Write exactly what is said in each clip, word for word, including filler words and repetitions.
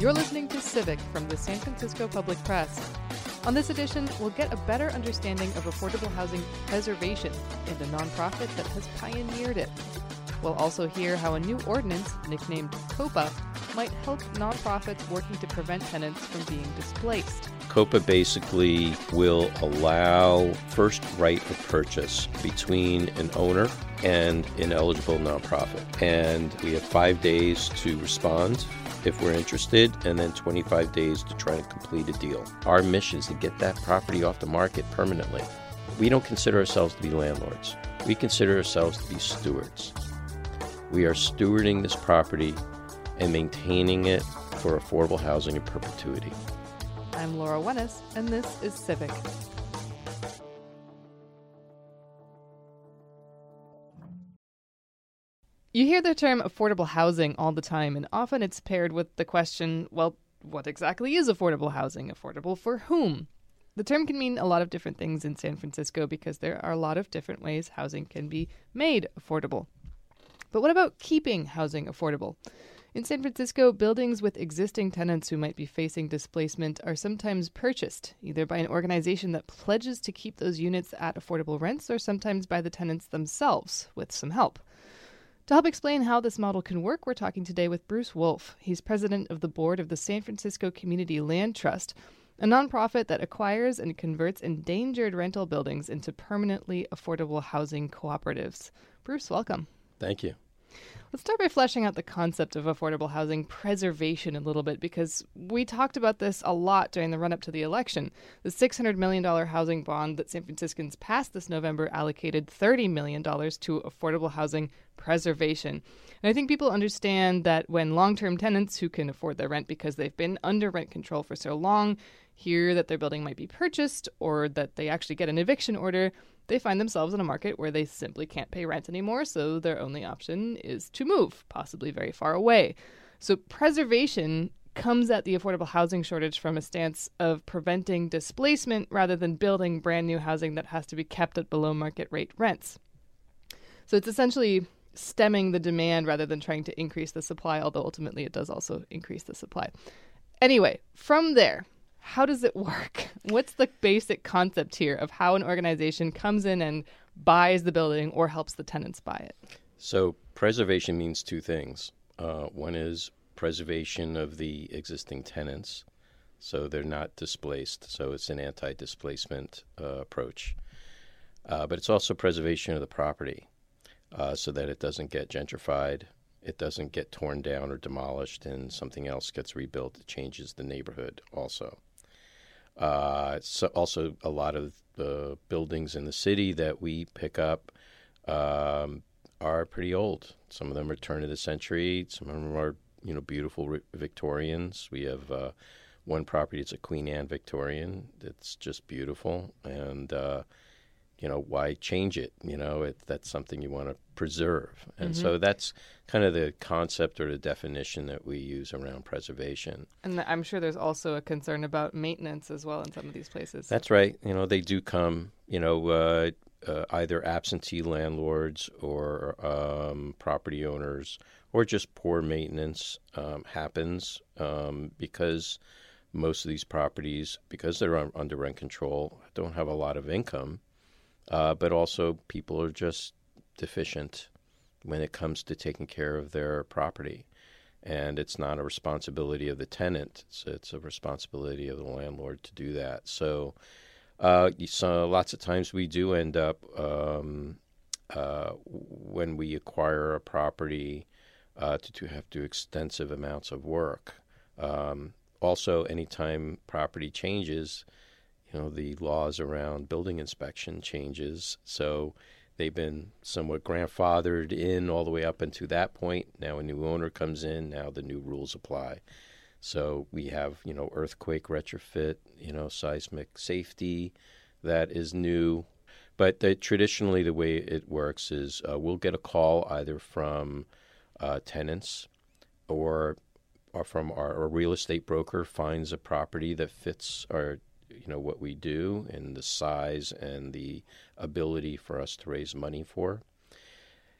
You're listening to Civic from the San Francisco Public Press. On this edition, we'll get a better understanding of affordable housing preservation and a nonprofit that has pioneered it. We'll also hear how a new ordinance, nicknamed COPA, might help nonprofits working to prevent tenants from being displaced. COPA basically will allow first right of purchase between an owner and an eligible nonprofit. And we have five days to respond if we're interested, and then twenty-five days to try to complete a deal. Our mission is to get that property off the market permanently. We don't consider ourselves to be landlords. We consider ourselves to be stewards. We are stewarding this property and maintaining it for affordable housing in perpetuity. I'm Laura Wennes, and this is Civic. You hear the term affordable housing all the time, and often it's paired with the question, well, what exactly is affordable housing? Affordable for whom? The term can mean a lot of different things in San Francisco because there are a lot of different ways housing can be made affordable. But what about keeping housing affordable? In San Francisco, buildings with existing tenants who might be facing displacement are sometimes purchased, either by an organization that pledges to keep those units at affordable rents or sometimes by the tenants themselves with some help. To help explain how this model can work, we're talking today with Bruce Wolfe. He's president of the board of the San Francisco Community Land Trust, a nonprofit that acquires and converts endangered rental buildings into permanently affordable housing cooperatives. Bruce, welcome. Thank you. Let's start by fleshing out the concept of affordable housing preservation a little bit, because we talked about this a lot during the run-up to the election. The six hundred million dollars housing bond that San Franciscans passed this November allocated thirty million dollars to affordable housing preservation. And I think people understand that when long-term tenants who can afford their rent because they've been under rent control for so long hear that their building might be purchased or that they actually get an eviction order, they find themselves in a market where they simply can't pay rent anymore, so their only option is to move, possibly very far away. So preservation comes at the affordable housing shortage from a stance of preventing displacement rather than building brand new housing that has to be kept at below market rate rents. So it's essentially stemming the demand rather than trying to increase the supply, although ultimately it does also increase the supply. Anyway, from there, how does it work? What's the basic concept here of how an organization comes in and buys the building or helps the tenants buy it? So preservation means two things. Uh, one is preservation of the existing tenants, so they're not displaced. So it's an anti-displacement uh, approach. Uh, but it's also preservation of the property uh, so that it doesn't get gentrified, it doesn't get torn down or demolished, and something else gets rebuilt that changes the neighborhood also. Uh, so also, a lot of the buildings in the city that we pick up um, are pretty old. Some of them are turn of the century. Some of them are, you know, beautiful re- Victorians. We have uh, one property. It's a Queen Anne Victorian. It's just beautiful, and uh, you know, why change it? You know, it, that's something you want to preserve. And mm-hmm. so that's kind of the concept or the definition that we use around preservation. And I'm sure there's also a concern about maintenance as well in some of these places. That's right. You know, they do come, you know, uh, uh, either absentee landlords or um, property owners, or just poor maintenance um, happens um, because most of these properties, because they're un- under rent control, don't have a lot of income. Uh, but also people are just deficient when it comes to taking care of their property. And it's not a responsibility of the tenant. It's, it's a responsibility of the landlord to do that. So, uh, so lots of times we do end up, um, uh, when we acquire a property, uh, to, to have to do extensive amounts of work. Um, also, anytime property changes, you know, the laws around building inspection changes, so they've been somewhat grandfathered in all the way up until that point. Now a new owner comes in, now the new rules apply. So we have, you know, earthquake retrofit, you know, seismic safety that is new. But the, traditionally the way it works is uh, we'll get a call either from uh, tenants or, or from our, our real estate broker finds a property that fits our you know, what we do and the size and the ability for us to raise money for.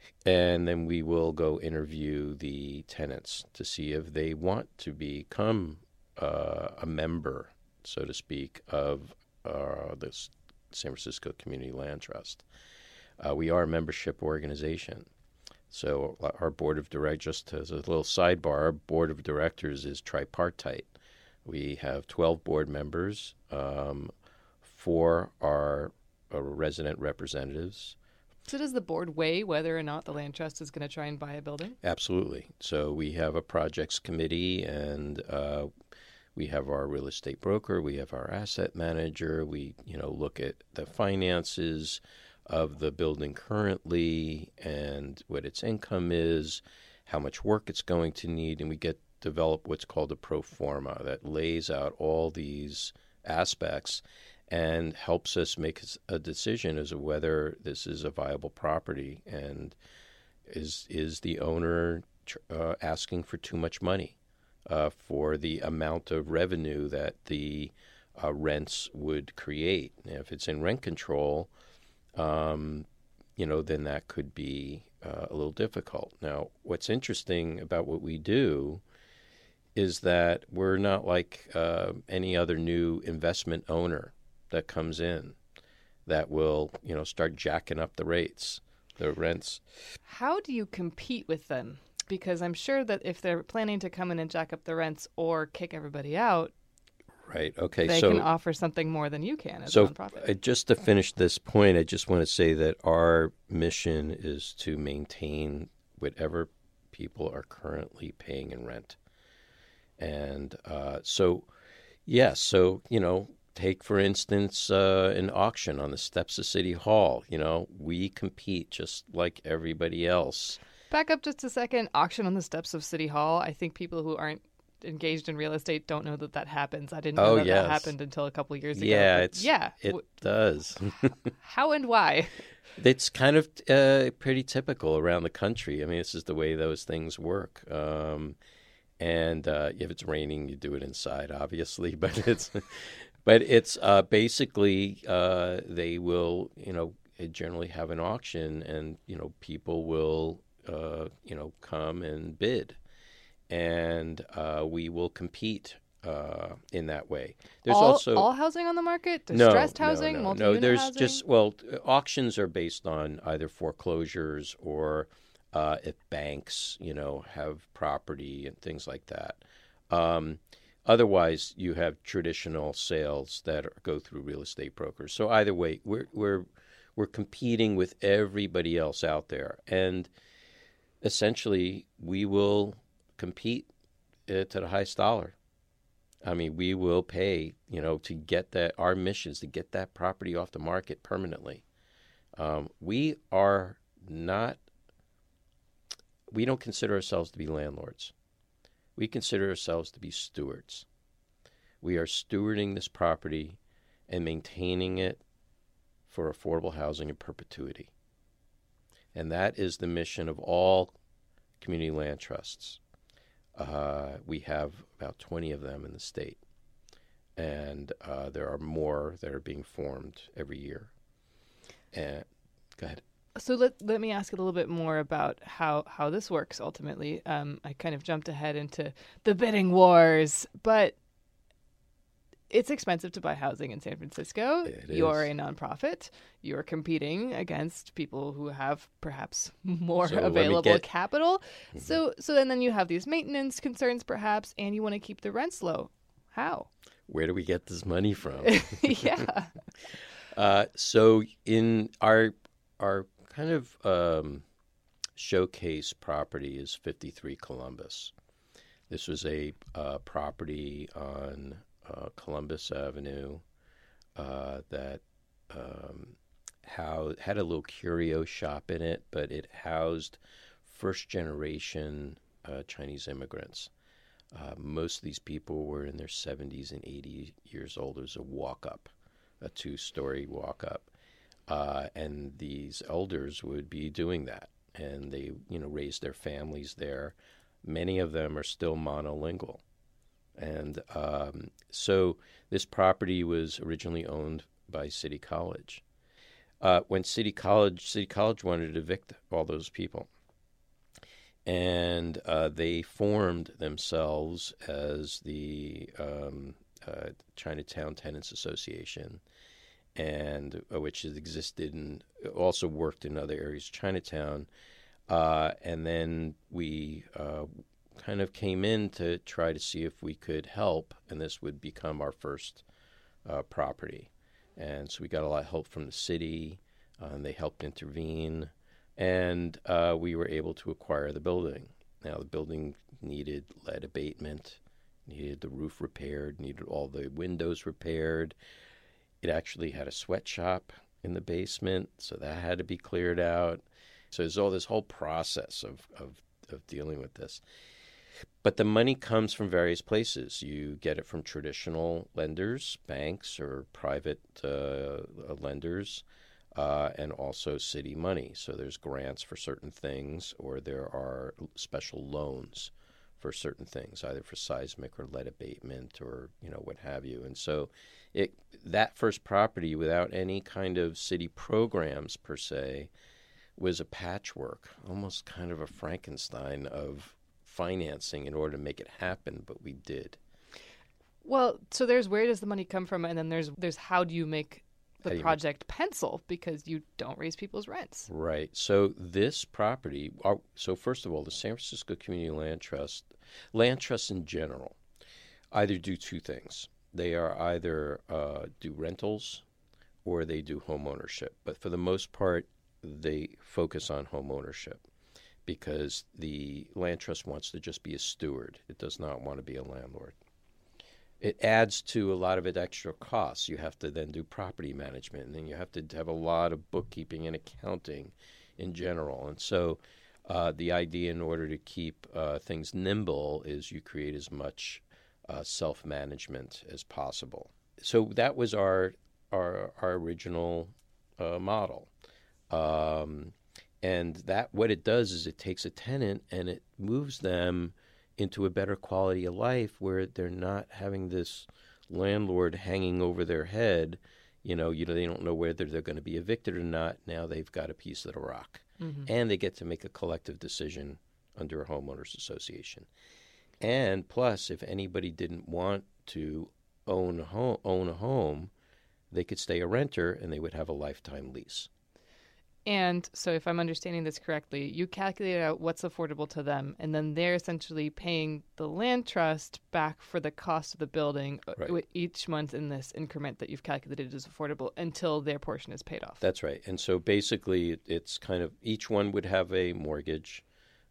And then we will go interview the tenants to see if they want to become uh, a member, so to speak, of uh, the San Francisco Community Land Trust. Uh, we are a membership organization. So our board of directors, just as a little sidebar, our board of directors is tripartite. We have twelve board members. Um, four are uh, resident representatives. So does the board weigh whether or not the land trust is going to try and buy a building? Absolutely. So we have a projects committee, and uh, we have our real estate broker, we have our asset manager. We, you know, look at the finances of the building currently and what its income is, how much work it's going to need, and we get develop what's called a pro forma that lays out all these aspects and helps us make a decision as to whether this is a viable property, and is is the owner uh, asking for too much money uh, for the amount of revenue that the uh, rents would create. And if it's in rent control, um, you know, then that could be uh, a little difficult. Now, what's interesting about what we do is that we're not like uh, any other new investment owner that comes in that will, you know, start jacking up the rates, the rents. How do you compete with them? Because I'm sure that if they're planning to come in and jack up the rents or kick everybody out, right? Okay, they so can offer something more than you can as so a nonprofit. Uh, just to finish this point, I just want to say that our mission is to maintain whatever people are currently paying in rent. And uh, so, yes, so, you know, take, for instance, uh, an auction on the steps of City Hall. You know, we compete just like everybody else. Back up just a second. Auction on the steps of City Hall. I think people who aren't engaged in real estate don't know that that happens. I didn't know Oh, that yes. that happened until a couple of years ago. Yeah, but it's, yeah. it does. How and why? It's kind of uh, pretty typical around the country. I mean, this is the way those things work. Um, and uh, if it's raining, you do it inside, obviously. But it's, but it's uh, basically uh, they will, you know, generally have an auction, and you know, people will, uh, you know, come and bid, and uh, we will compete uh, in that way. There's all, also all housing on the market, no, distressed housing, no, no, multi-unit no. There's housing? just well, auctions are based on either foreclosures or uh, if banks, you know, have property and things like that. Um, otherwise, you have traditional sales that are, go through real estate brokers. So either way, we're we're we're competing with everybody else out there, and essentially, we will compete uh, to the highest dollar. I mean, we will pay, you know, to get that. Our mission is to get that property off the market permanently. Um, we are not, we don't consider ourselves to be landlords. We consider ourselves to be stewards. We are stewarding this property and maintaining it for affordable housing in perpetuity. And that is the mission of all community land trusts. Uh, we have about twenty of them in the state, and uh, there are more that are being formed every year. And go ahead. So let let me ask a little bit more about how, how this works ultimately. Um, I kind of jumped ahead into the bidding wars, but it's expensive to buy housing in San Francisco. It You're is. a nonprofit. You're competing against people who have perhaps more So let me available get- capital. So so and then you have these maintenance concerns perhaps, and you want to keep the rents low. How? Where do we get this money from? Yeah. Uh, so in our our kind of um, showcase property is fifty-three Columbus. This was a uh, property on uh, Columbus Avenue uh, that um, how had a little curio shop in it, but it housed first generation uh, Chinese immigrants. Uh, most of these people were in their seventies and eighty years old. It was a walk-up, a two-story walk-up. Uh, and these elders would be doing that. And they, you know, raised their families there. Many of them are still monolingual. And um, so this property was originally owned by City College. Uh, when City College, City College wanted to evict all those people. And uh, they formed themselves as the um, uh, Chinatown Tenants Association, and uh, which has existed and also worked in other areas of Chinatown. Uh, and then we uh, kind of came in to try to see if we could help, and this would become our first uh, property. And so we got a lot of help from the city, uh, and they helped intervene. And uh, we were able to acquire the building. Now, the building needed lead abatement, needed the roof repaired, needed all the windows repaired. It actually had a sweatshop in the basement, so that had to be cleared out. So there's all this whole process of, of, of dealing with this. But the money comes from various places. You get it from traditional lenders, banks, or private uh, lenders. Uh, and also city money. So there's grants for certain things, or there are special loans for certain things, either for seismic or lead abatement or, you know, what have you. And so it that first property, without any kind of city programs per se, was a patchwork, almost kind of a Frankenstein of financing in order to make it happen, but we did. Well, so there's where does the money come from, and then there's there's how do you make the project pencil, because you don't raise people's rents. Right. So this property, our, so first of all, the San Francisco Community Land Trust, land trusts in general, either do two things. They are either uh, do rentals or they do home ownership. But for the most part, they focus on home ownership because the land trust wants to just be a steward. It does not want to be a landlord. It adds to a lot of it extra costs. You have to then do property management, and then you have to have a lot of bookkeeping and accounting in general. And so uh, the idea in order to keep uh, things nimble is you create as much uh, self-management as possible. So that was our our, our original uh, model. Um, and that what it does is it takes a tenant and it moves them into a better quality of life where they're not having this landlord hanging over their head. You know, you know, they don't know whether they're going to be evicted or not. Now they've got a piece of the rock. Mm-hmm. And they get to make a collective decision under a homeowners association. And plus, if anybody didn't want to own a home, own a home, they could stay a renter and they would have a lifetime lease. And so if I'm understanding this correctly, you calculate out what's affordable to them, and then they're essentially paying the land trust back for the cost of the building right. each month in this increment that you've calculated as affordable until their portion is paid off. That's right. And so basically it's kind of each one would have a mortgage,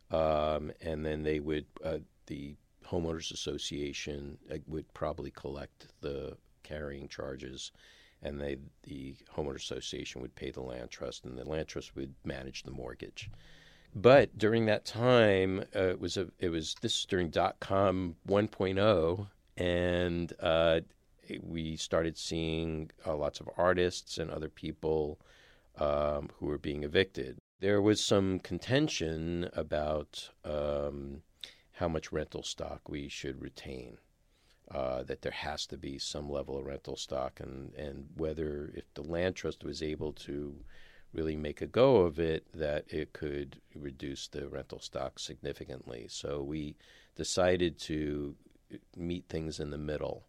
um, and then they would, uh, the homeowners association uh, would probably collect the carrying charges, and they, the homeowner association would pay the land trust, and the land trust would manage the mortgage. But during that time, uh, it was a, it was this is during dot com one point oh, and uh, we started seeing uh, lots of artists and other people um, who were being evicted. There was some contention about um, how much rental stock we should retain. Uh, that there has to be some level of rental stock, and, and whether if the land trust was able to really make a go of it, that it could reduce the rental stock significantly. So we decided to meet things in the middle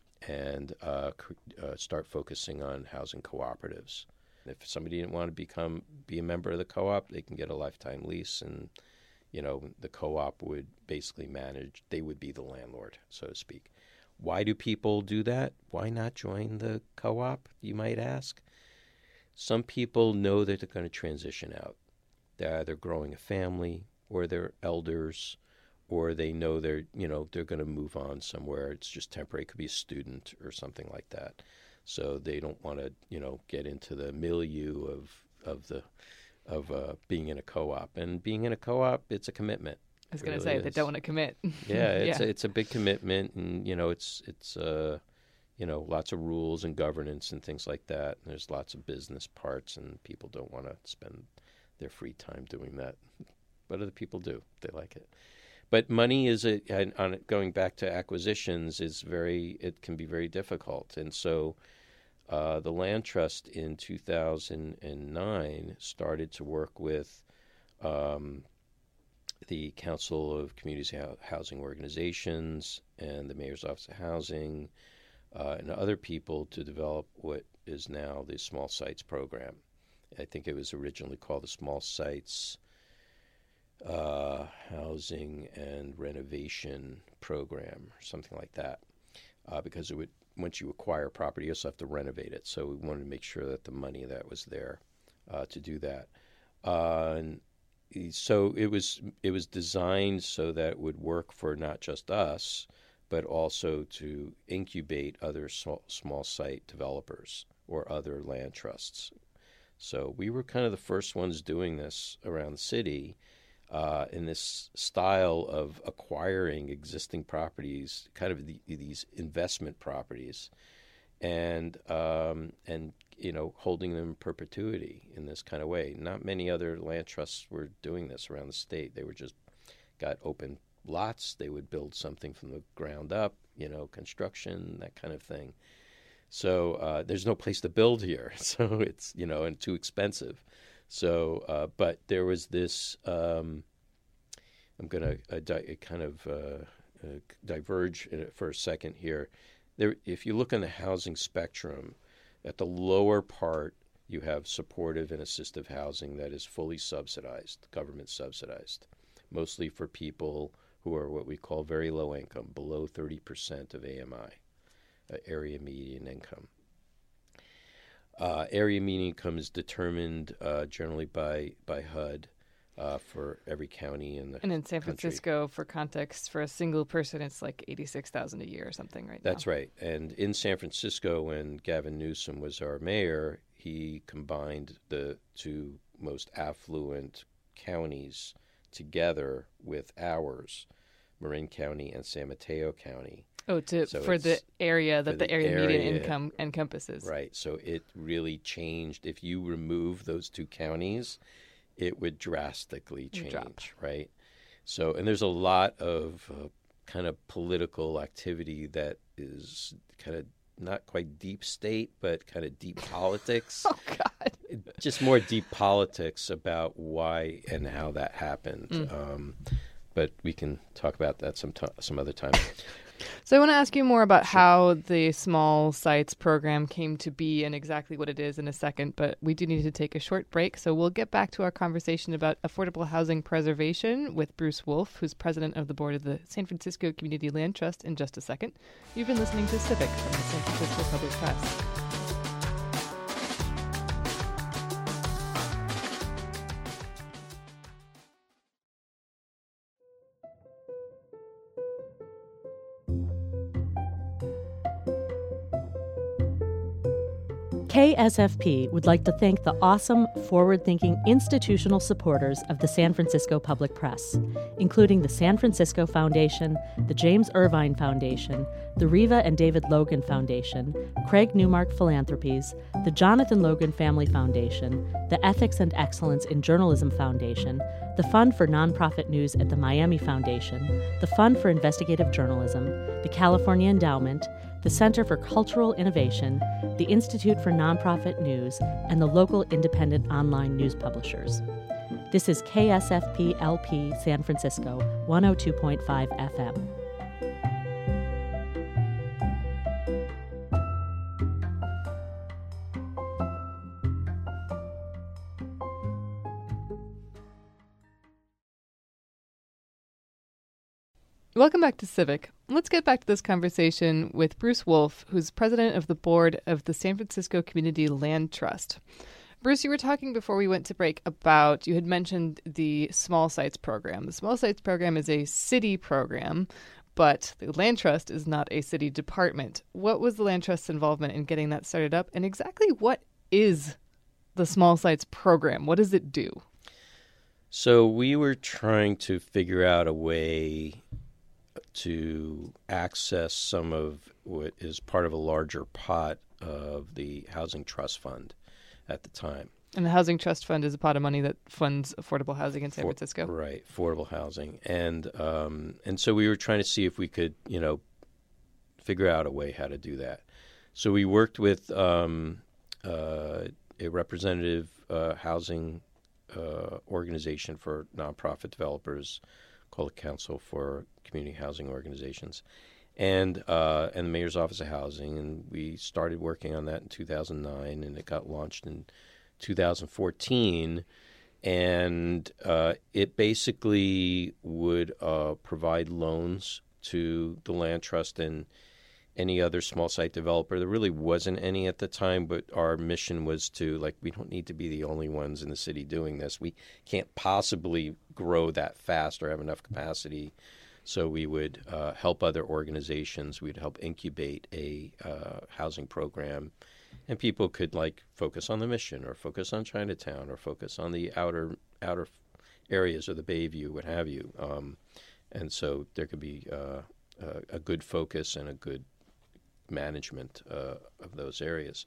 and uh, uh, start focusing on housing cooperatives. If somebody didn't want to become be a member of the co-op, they can get a lifetime lease, and you know the co-op would basically manage. They would be the landlord, so to speak. Why do people do that? Why not join the co-op, you might ask? Some people know that they're going to transition out. They're either growing a family, or they're elders, or they know they're, you know, they're going to move on somewhere. It's just temporary. It could be a student or something like that. So they don't want to, you know, get into the milieu of of the of uh, being in a co-op. And being in a co-op, it's a commitment. I was going to really say is. They don't want to commit. Yeah, it's yeah. A, it's a big commitment, and you know, it's it's uh, you know, lots of rules and governance and things like that. And there's lots of business parts, and people don't want to spend their free time doing that, but other people do. They like it. But money is a on going back to acquisitions is very. It can be very difficult, and so Uh, the Land Trust in two thousand nine started to work with um, the Council of Community Housing Organizations and the Mayor's Office of Housing uh, and other people to develop what is now the Small Sites Program. I think it was originally called the Small Sites uh, Housing and Renovation Program or something like that, uh, because it would, once you acquire property, you also have to renovate it. So we wanted to make sure that the money that was there uh, to do that. Uh, and so it was it was designed so that it would work for not just us, but also to incubate other small, small site developers or other land trusts. So we were kind of the first ones doing this around the city uh, in this style of acquiring existing properties, kind of the, these investment properties, and um, and you know holding them in perpetuity in this kind of way. Not many other land trusts were doing this around the state. They were just got open lots. They would build something from the ground up, you know, construction, that kind of thing. So uh, there's no place to build here, so it's you know and too expensive. So, uh, but there was this. Um, I'm going to uh, di- kind of uh, uh, diverge in it for a second here. There, if you look on the housing spectrum, at the lower part you have supportive and assistive housing that is fully subsidized, government subsidized, mostly for people who are what we call very low income, below thirty percent of A M I. Uh, area median income. Uh, area median income is determined uh, generally by by H U D uh, for every county in the And in San country. Francisco, for context, for a single person, it's like eighty-six thousand dollars a year or something right That's now. right. And in San Francisco, when Gavin Newsom was our mayor, he combined the two most affluent counties together with ours, Marin County and San Mateo County. Oh, to So for the it's area that for the, the area median area. income encompasses. Right. So it really changed. If you remove those two counties, it would drastically Would change. drop. Right. So, and there's a lot of uh, kind of political activity that is kind of not quite deep state, but kind of deep politics. Oh, God. Just more deep politics about why and how that happened. Mm. Um, but we can talk about that some t- some other time. So I want to ask you more about how the Small Sites program came to be and exactly what it is in a second, but we do need to take a short break. So we'll get back to our conversation about affordable housing preservation with Bruce Wolf, who's president of the board of the San Francisco Community Land Trust, in just a second. You've been listening to Civic from the San Francisco Public Press. K S F P would like to thank the awesome, forward-thinking institutional supporters of the San Francisco Public Press, including the San Francisco Foundation, the James Irvine Foundation, the Riva and David Logan Foundation, Craig Newmark Philanthropies, the Jonathan Logan Family Foundation, the Ethics and Excellence in Journalism Foundation, the Fund for Nonprofit News at the Miami Foundation, the Fund for Investigative Journalism, the California Endowment, the Center for Cultural Innovation, the Institute for Nonprofit News, and the local independent online news publishers. This is K S F P L P San Francisco, one oh two point five F M. Welcome back to Civic. Let's get back to this conversation with Bruce Wolf, who's president of the board of the San Francisco Community Land Trust. Bruce, you were talking before we went to break about, you had mentioned the Small Sites program. The Small Sites program is a city program, but the Land Trust is not a city department. What was the Land Trust's involvement in getting that started up, and exactly what is the Small Sites program? What does it do? So we were trying to figure out a way to access some of what is part of a larger pot of the Housing Trust Fund at the time. And the Housing Trust Fund is a pot of money that funds affordable housing in San For, Francisco. Right, affordable housing. And um, and so we were trying to see if we could, you know, figure out a way how to do that. So we worked with um, uh, a representative uh, housing uh, organization for nonprofit developers called the Council for Community Housing Organizations, and uh, and the Mayor's Office of Housing, and we started working on that in two thousand nine, and it got launched in two thousand fourteen, and uh, it basically would uh, provide loans to the land trust and any other small site developer. There really wasn't any at the time, but our mission was to, like, we don't need to be the only ones in the city doing this. We can't possibly grow that fast or have enough capacity. So we would uh, help other organizations. We'd help incubate a uh, housing program, and people could, like, focus on the Mission or focus on Chinatown or focus on the outer outer areas or the Bayview, what have you. Um, and so there could be uh, a, a good focus and a good management uh, of those areas.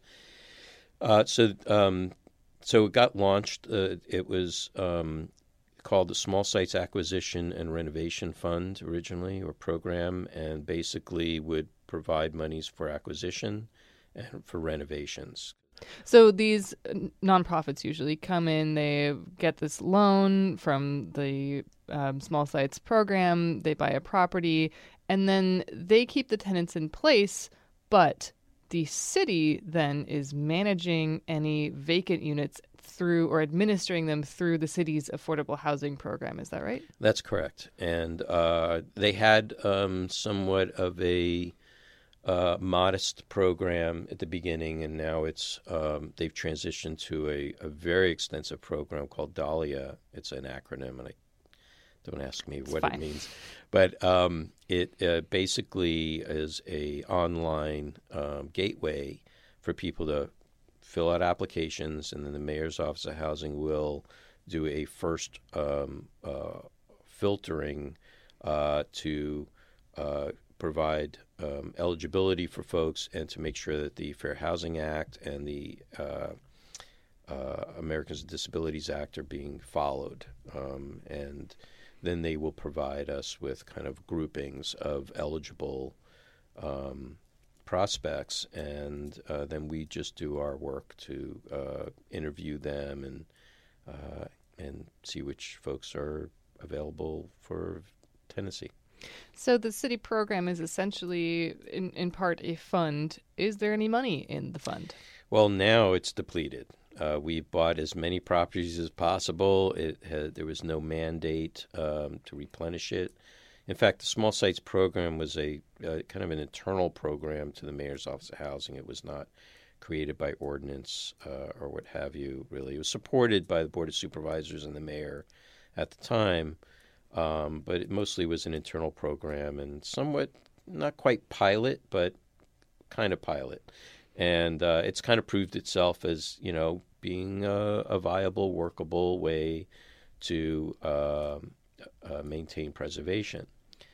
Uh, so, um, so it got launched. Uh, it was um, called the Small Sites Acquisition and Renovation Fund originally, or program, and basically would provide monies for acquisition and for renovations. So these nonprofits usually come in, they get this loan from the um, Small Sites program, they buy a property, and then they keep the tenants in place, but the city then is managing any vacant units through or administering them through the city's affordable housing program. Is that right? That's correct. And uh, they had um, somewhat of a uh, modest program at the beginning, and now it's um, they've transitioned to a, a very extensive program called Dahlia. It's an acronym, and I don't ask me it's what fine. it means. But um, it uh, basically is a online um, gateway for people to fill out applications, and then the Mayor's Office of Housing will do a first um, uh, filtering uh, to uh, provide um, eligibility for folks and to make sure that the Fair Housing Act and the uh, uh, Americans with Disabilities Act are being followed. Um, and then they will provide us with kind of groupings of eligible um, prospects, and uh, then we just do our work to uh, interview them and uh, and see which folks are available for tenancy. So the city program is essentially, in, in part, a fund. Is there any money in the fund? Well, now it's depleted. Uh, we bought as many properties as possible. It had, there was no mandate um, to replenish it. In fact, the Small Sites program was a uh, kind of an internal program to the Mayor's Office of Housing. It was not created by ordinance uh, or what have you, really. It was supported by the Board of Supervisors and the mayor at the time, um, but it mostly was an internal program and somewhat, not quite pilot, but kind of pilot. And uh, it's kind of proved itself as, you know, being a, a viable, workable way to uh, uh, maintain preservation.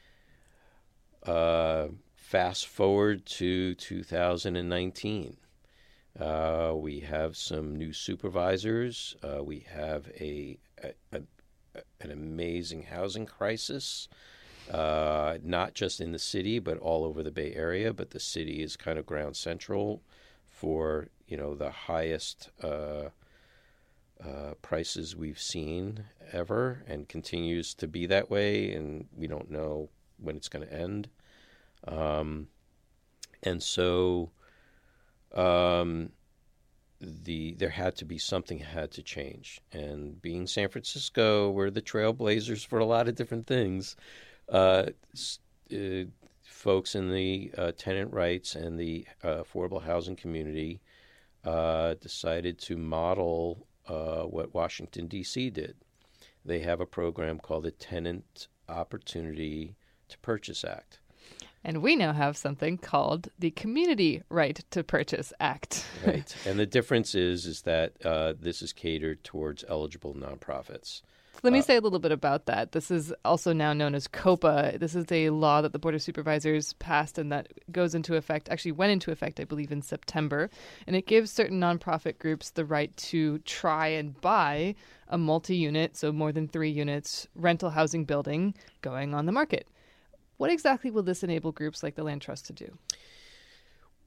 Uh, fast forward to two thousand nineteen. Uh, we have some new supervisors. Uh, we have a, a, a an amazing housing crisis, uh, not just in the city, but all over the Bay Area. But the city is kind of ground central for, you know, the highest uh, uh, prices we've seen ever, and continues to be that way. And we don't know when it's going to end. Um, and so um, the there had to be something had to change. And being San Francisco, we're the trailblazers for a lot of different things. Uh, uh, folks in the uh, tenant rights and the uh, affordable housing community uh, decided to model uh, what Washington, D C did. They have a program called the Tenant Opportunity to Purchase Act. And we now have something called the Community Right to Purchase Act. Right. And the difference is is that uh, this is catered towards eligible nonprofits. Let me Uh, say a little bit about that. This is also now known as COPA. This is a law that the Board of Supervisors passed and that goes into effect, actually went into effect, I believe, in September. And it gives certain nonprofit groups the right to try and buy a multi-unit, so more than three units, rental housing building going on the market. What exactly will this enable groups like the Land Trust to do?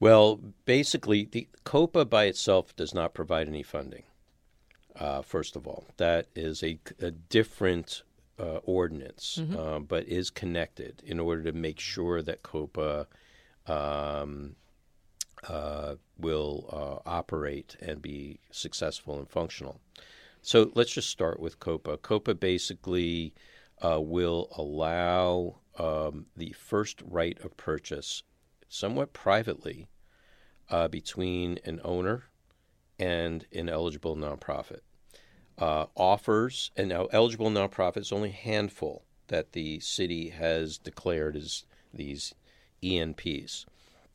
Well, basically, the COPA by itself does not provide any funding. Uh, first of all, that is a, a different uh, ordinance, mm-hmm. uh, but is connected in order to make sure that COPA um, uh, will uh, operate and be successful and functional. So let's just start with COPA. COPA basically uh, will allow um, the first right of purchase, somewhat privately, uh, between an owner and an eligible nonprofit. Uh, offers, and now eligible nonprofits, only a handful that the city has declared as these E N Ps.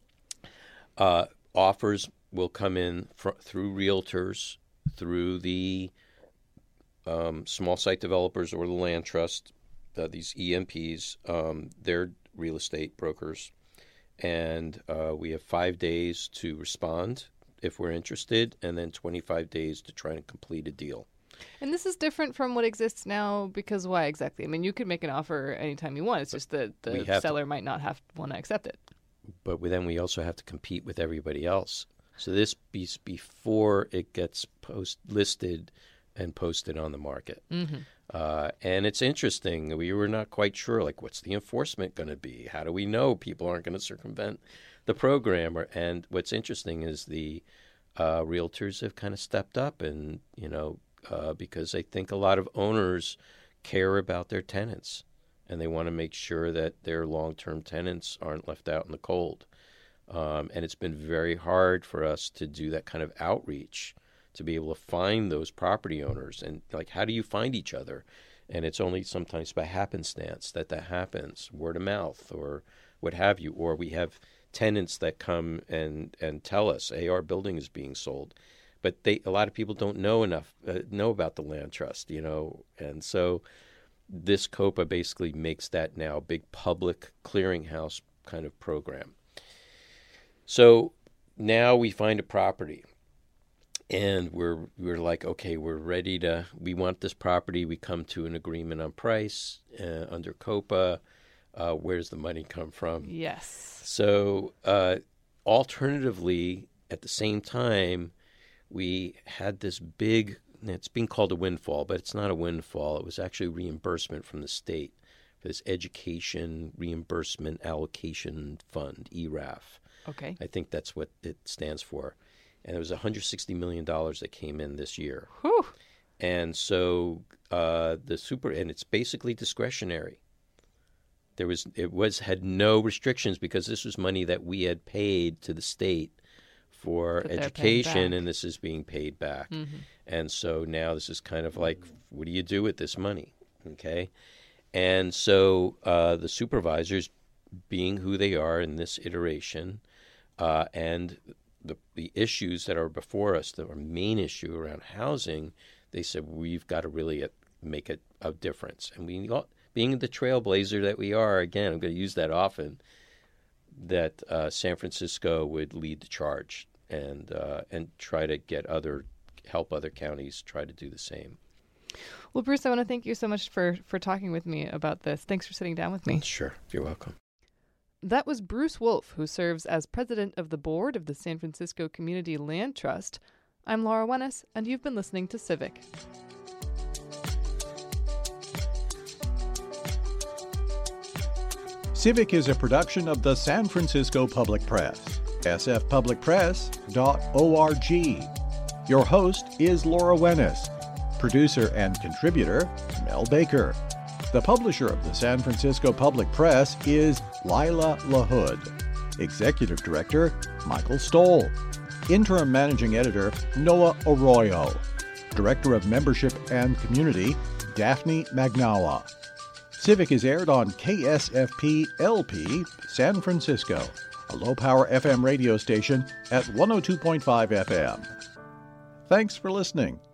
Uh, offers will come in fr- through realtors, through the um, small site developers or the land trust, uh, these E N Ps, um, they're real estate brokers. And uh, we have five days to respond if we're interested, and then twenty-five days to try and complete a deal. And this is different from what exists now because why exactly? I mean, you could make an offer anytime you want. It's just that the seller to, might not have want to accept it. But then we also have to compete with everybody else. So this be before it gets post listed and posted on the market. Mm-hmm. Uh, and it's interesting. We were not quite sure, like, what's the enforcement going to be? How do we know people aren't going to circumvent the program? Or, and what's interesting is the uh, realtors have kind of stepped up and, you know, uh, because I think a lot of owners care about their tenants and they want to make sure that their long-term tenants aren't left out in the cold. Um, and it's been very hard for us to do that kind of outreach, to be able to find those property owners. And, like, how do you find each other? And it's only sometimes by happenstance that that happens, word of mouth or what have you. Or we have tenants that come and, and tell us, hey, our building is being sold. But they a lot of people don't know enough, uh, know about the land trust, you know. And so this COPA basically makes that now a big public clearinghouse kind of program. So now we find a property. And we're we're like, okay, we're ready to, we want this property. We come to an agreement on price uh, under COPA. Uh, where's the money come from? Yes. So uh, alternatively, at the same time, we had this big, it's being called a windfall, but it's not a windfall. It was actually reimbursement from the state for this Education Reimbursement Allocation Fund, E R A F. Okay. I think that's what it stands for. And it was one hundred sixty million dollars that came in this year. Whew. And so uh, the super, and it's basically discretionary. There was, it was, had no restrictions because this was money that we had paid to the state for that education, and this is being paid back. Mm-hmm. And so now this is kind of like, what do you do with this money? Okay. And so uh, the supervisors, being who they are in this iteration, uh, and The, the issues that are before us, the main issue around housing, they said we've got to really uh, make a, a difference. And we, being the trailblazer that we are, again, I'm going to use that often, that uh, San Francisco would lead the charge and uh, and try to get other, help other counties try to do the same. Well, Bruce, I want to thank you so much for, for talking with me about this. Thanks for sitting down with me. Sure. You're welcome. That was Bruce Wolf, who serves as president of the board of the San Francisco Community Land Trust. I'm Laura Wennes, and you've been listening to Civic. Civic is a production of the San Francisco Public Press, s f public press dot org. Your host is Laura Wennes. Producer and contributor, Mel Baker. The publisher of the San Francisco Public Press is Lila LaHood. Executive Director, Michael Stoll. Interim Managing Editor, Noah Arroyo. Director of Membership and Community, Daphne Magnawa. Civic is aired on K S F P L P San Francisco, a low-power F M radio station at one oh two point five F M. Thanks for listening.